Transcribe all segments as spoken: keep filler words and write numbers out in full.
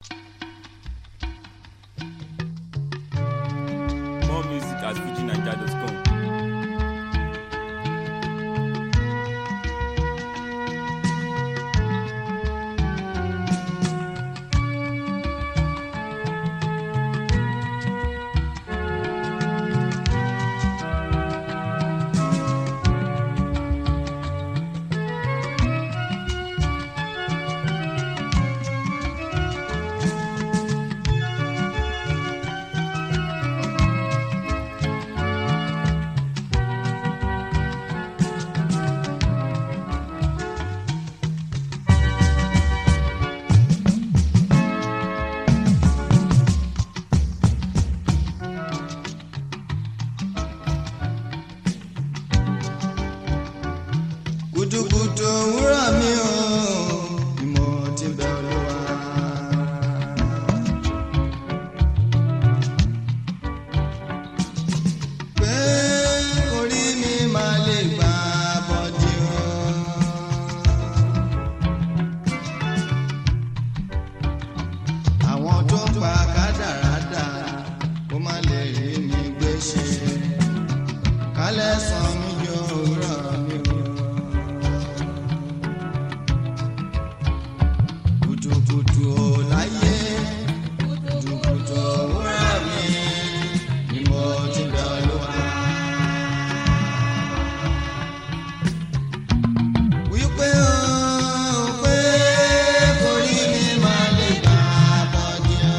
More music at fuji naija dot com. Kùtùkùtù òwúrọ̀ mi ò ìmọ̀ tí bẹ Olúwa. Pé orí mi máa lè gbà bọ́dí o. Àwọn tó ń pa kádàrádà kó má lè rí mi gbé ṣe. Kálẹ̀ sàn mí jọ òwúrọ̀ mi ò. Kùtùkùtù láyé kùtùkùtù òwúrọ̀ mi ni mo ti bẹ Olúwa. Wípé ó pé kórí mi máa lè gbà bọ́dí o.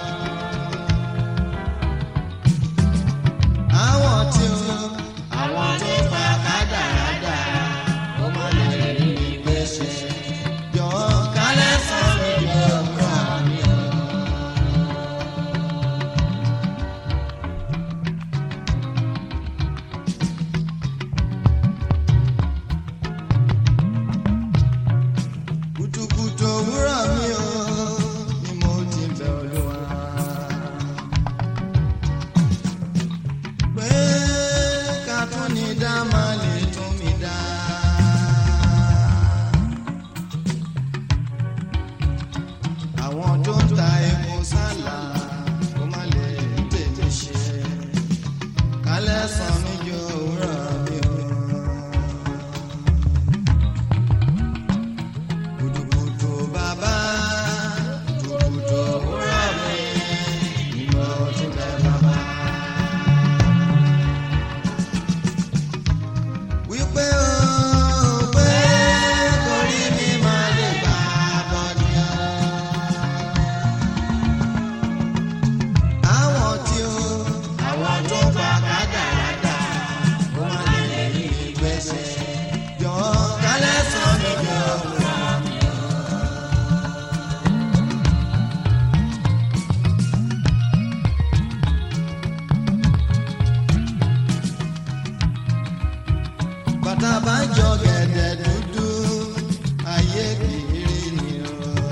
Àwọn tí ó àwọn tó fa kádàrádà ó má lè rí mi gbé ṣe. Jọ̀ọ́ kálẹ̀ sàn mí jọ òwúrọ̀ mi o. Kùtùkùtù òwúrọ̀ mi o ni mo ti bẹ Olúwa. Pé ká tún ní dá máa lè tún mi dá. Àwọn tó ń ta epo sálà kó má lè tètè ṣe. Kálẹ̀ sàn mí jọ òwúrọ̀ mi o. Kùtùkùtù bàbá kùtùkùtù òwúrọ̀ mi ni mo ti bẹ bàbá. Wípé ó pé kórí mi máa lè gbà bọ́dí o. Àwọn tí ó àwọn tó bá kádàrádà kó má lè rí gbèsè. Jọ̀ọ́ kálẹ̀ sàn mí jọ òwúrọ̀ mi o. Bàtà bá jọ gẹ̀dẹ̀ dúdú ayé kiri ni o.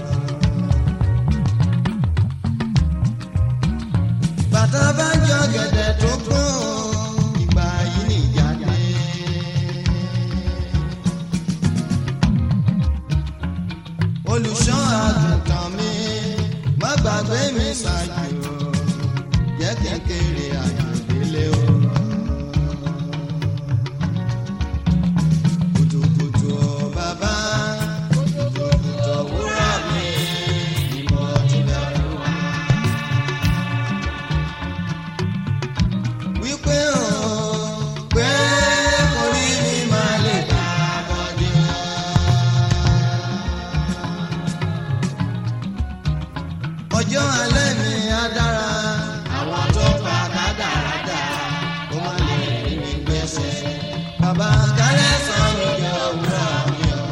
Bàtà bá jọ gẹ̀dẹ̀ tó pọ́n ìgbà yìí nìjà dé. Olùṣọ́ àgùntàn mi má gbàgbé mi ṣáájú o. Jẹ́ kékeré àjò délé o. Kùtùkùtù bàbá kùtùkùtù òwúrọ̀ mi ni mo ti bẹ Olúwa. Wípé ó pé kórí mi máa lè gbà bọ́dí o. Ọjọ́ alẹ́ mi á dára. Àwọn tó fa kádàrádà kó má lè rí mi gbèsè. Bàbá kálẹ̀ sàn mí jọ òwúrọ̀ mi o.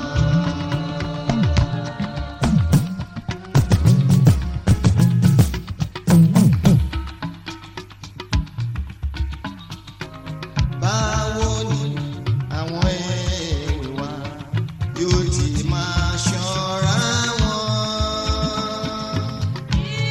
Báwo ni àwọn èwe wa yóò ti máa ṣọ́ra wọn?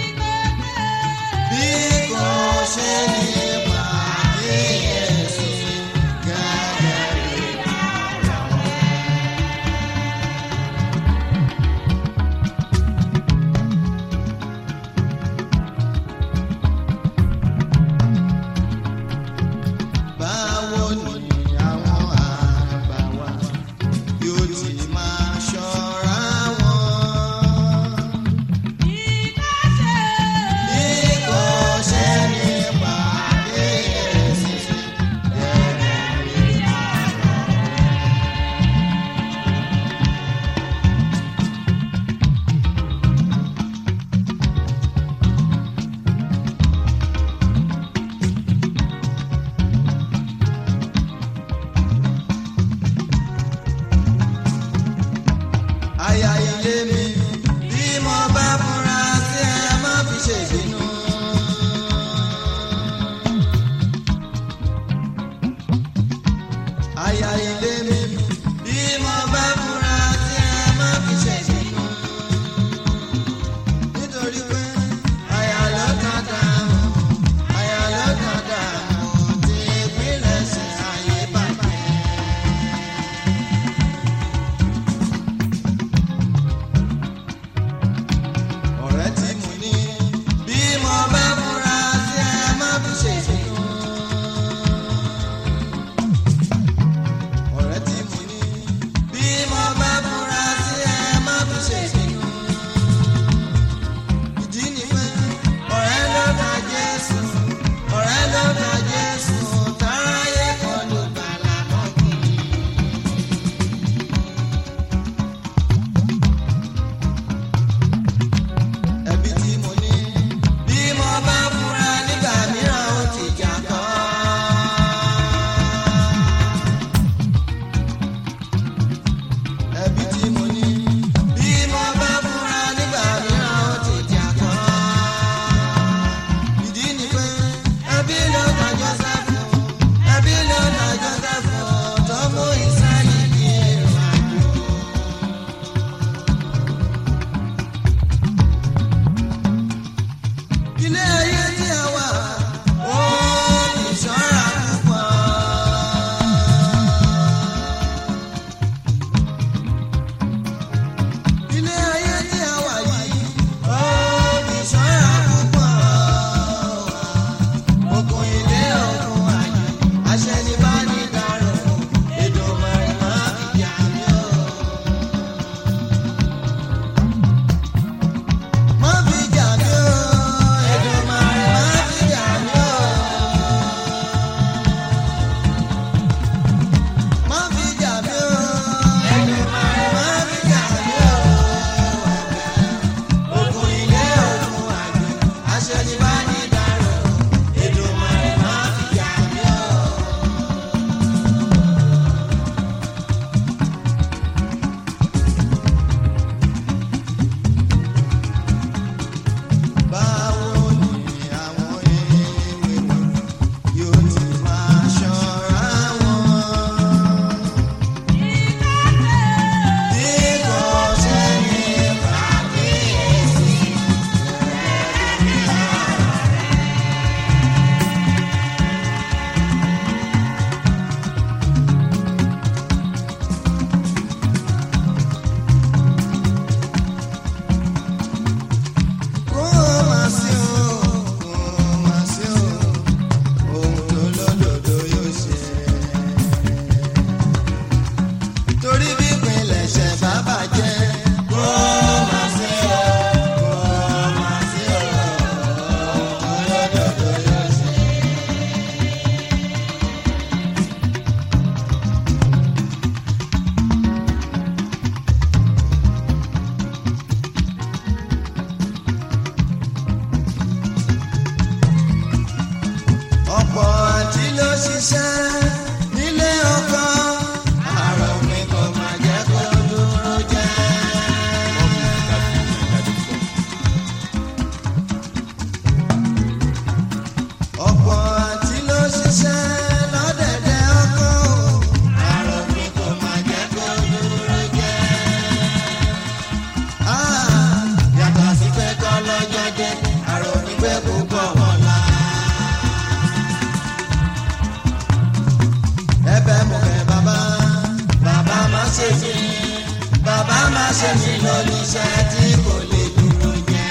ṣe mí lóníṣẹ́ tí kò lè dúró jẹ́.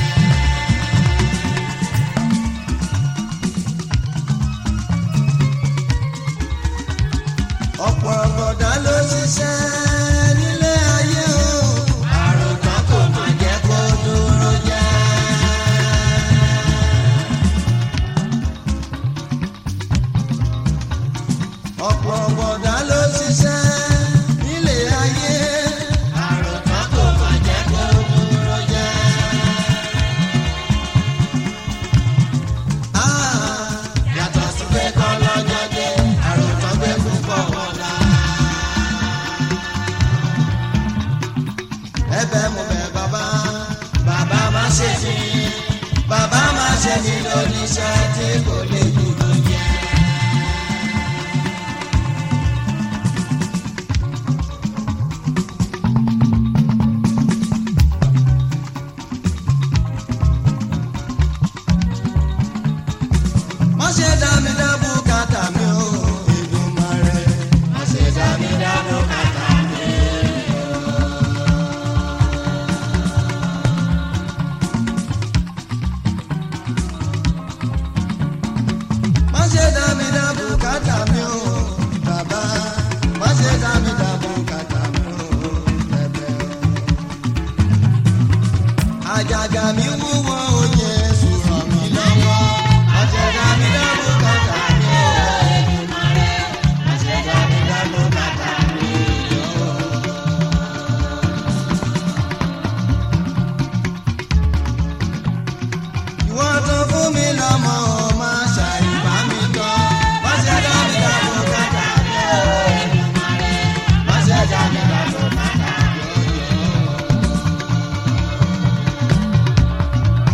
ọ̀pọ̀ ọ̀gọ̀dá ló ṣiṣẹ́ nílé ayé o. àròkàn kò má jẹ́ kó dúró jẹ́. ọ̀pọ̀ ọ̀gọ̀dá ló ṣiṣẹ́ nílé ayé. àròkàn kò má jẹ́ kó dúró jẹ́. yàtọ̀ sí pé kọ́ lọ́jọ́ dé àròkàn gbé púpọ̀ wọn la. ẹ̀bẹ̀ mo bẹ̀ bàbá bàbá má ṣe mí bàbá má ṣe mí lóníṣẹ́ tí kò lè dúró jẹ́. má ṣe dá mi dá bùkátà mi o Èdùmàrè. má ṣe dá mi dá bùkátà mi o. má ṣe dá mi dá bùkátà mi o bàbá. má ṣe dá mi dá bùkátà mi o bẹ̀bẹ̀. àjàgà mi wúwo o Jésù ràn mí lọ́wọ́. má ṣe dá mi dá bùkátà mi o Èdùmàrè. má ṣe dá mi dá bùkátà mi o. ìwọ tó fún mi lọ́mọ o má ṣàìbá mi tọ́. má ṣe dá mi dá bùkátà mi o Èdùmàrè. má ṣe dá mi dá bùkátà mi o.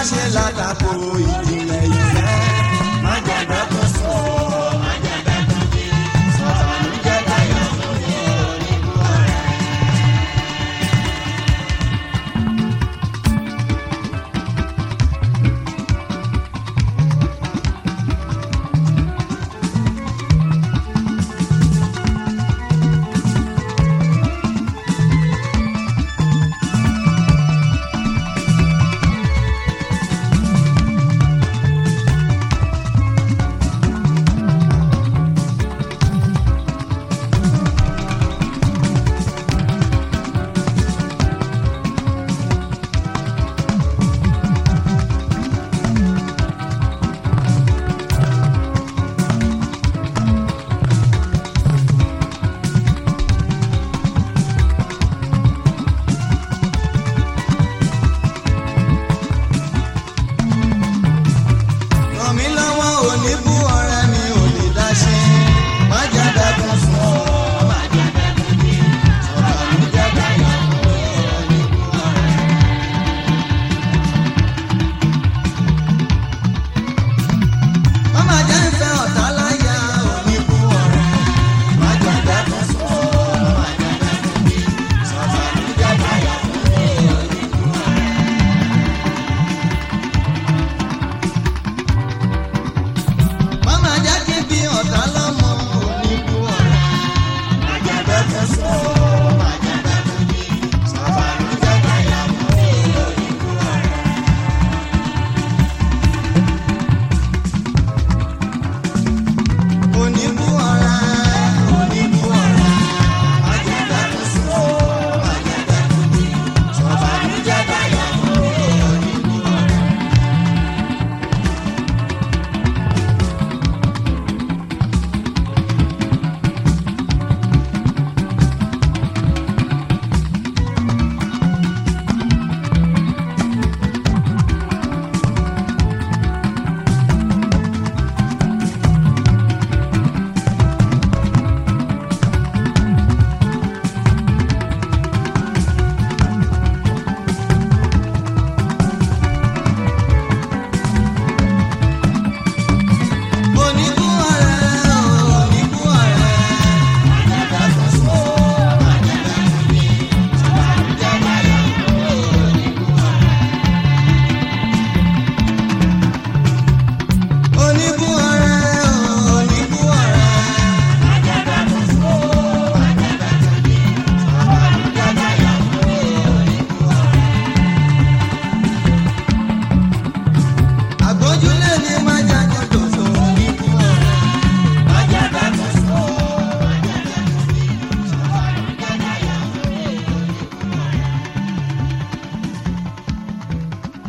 ṣe látakò ìjìnlẹ̀ ìfẹ́. Má jẹ́ bẹ́kún sùn, má jẹ́ bẹ́kún jí. Sọ̀bànújẹ́ dayọ̀ fún mi oníbú ọ̀rẹ́.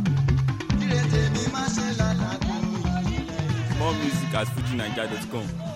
More music at fuji naija dot com.